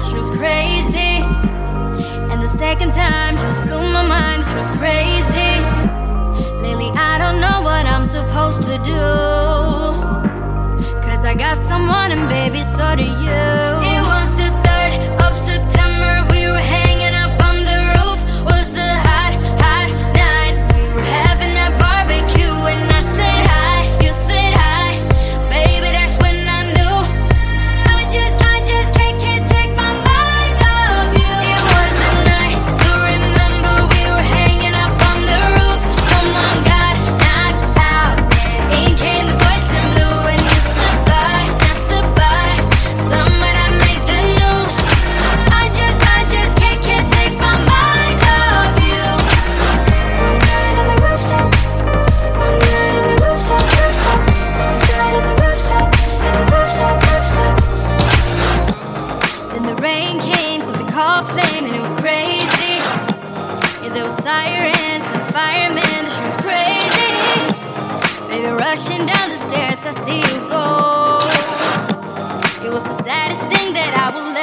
she was crazy. And the second time just blew my mind, she was crazy. Lately I don't know what I'm supposed to do, 'cause I got someone and baby, so do you. It was the 3rd of September, we were hanging up on the roof. Was a hot, hot night. We were having that barbecue and I said hi, you said hi. Baby, that's when I knew I just can't take my mind off you. It was a night to remember, we were hanging up on the roof. Someone got knocked out, in came the boys in blue, and you slipped by, I slipped by. Someone that made the news. I just can't take my mind off you. One night on the rooftop, one night on the rooftop, rooftop. One side of the rooftop, at the rooftop, rooftop. Then the rain came, something called flame, and it was crazy. Yeah, there was sirens and firemen, she was crazy. Baby, rushing down the stairs, I see you go. It was the saddest thing that I will